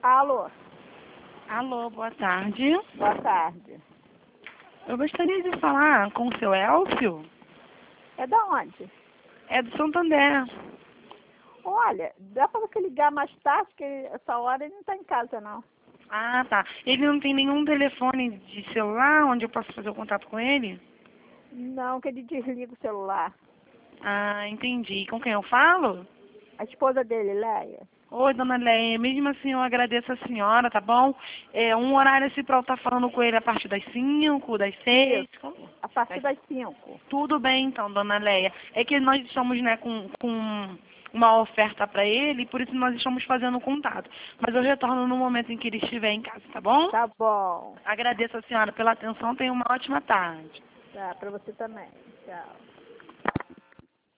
Alô, Alô, boa tarde. boa tarde. Eu gostaria de falar com o seu Elcio. É da onde? É do Santander. Olha, dá para você ligar mais tarde, que essa hora ele não está em casa, não. Ah, tá. Ele não tem nenhum telefone de celular onde eu posso fazer o contato com ele? Não, que ele desliga o celular. Ah, entendi. Com quem eu falo? A esposa dele, Leia. Oi, dona Leia. Mesmo assim, eu agradeço a senhora, tá bom? Um horário assim pra eu estar falando com ele a partir das 5, das 6. Isso, a partir das 5. Tudo bem, então, dona Leia. É que nós estamos, né, com uma oferta para ele, por isso nós estamos fazendo contato. Mas eu retorno no momento em que ele estiver em casa, tá bom? Tá bom. Agradeço a senhora pela atenção. Tenha uma ótima tarde. Tá, para você também. Tchau.